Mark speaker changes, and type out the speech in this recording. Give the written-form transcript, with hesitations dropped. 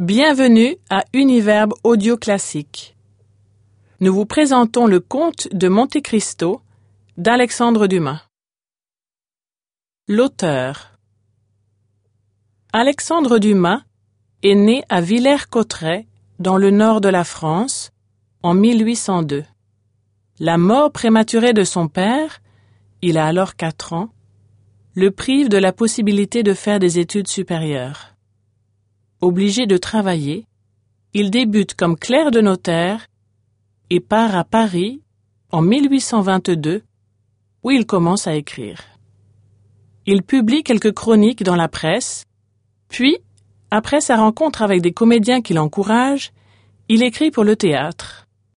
Speaker 1: Bienvenue à Univerbe audio classique. Nous vous présentons le Comte de Monte Cristo d'Alexandre Dumas. L'auteur. Alexandre Dumas est né à Villers-Cotterêts, dans le nord de la France, en 1802. La mort prématurée de son père, il a alors 4 ans, le prive de la possibilité de faire des études supérieures. Obligé de travailler, il débute comme clerc de notaire et part à Paris en 1822, où il commence à écrire. Il publie quelques chroniques dans la presse, puis, après sa rencontre avec des comédiens qui l'encouragent, il écrit pour le théâtre.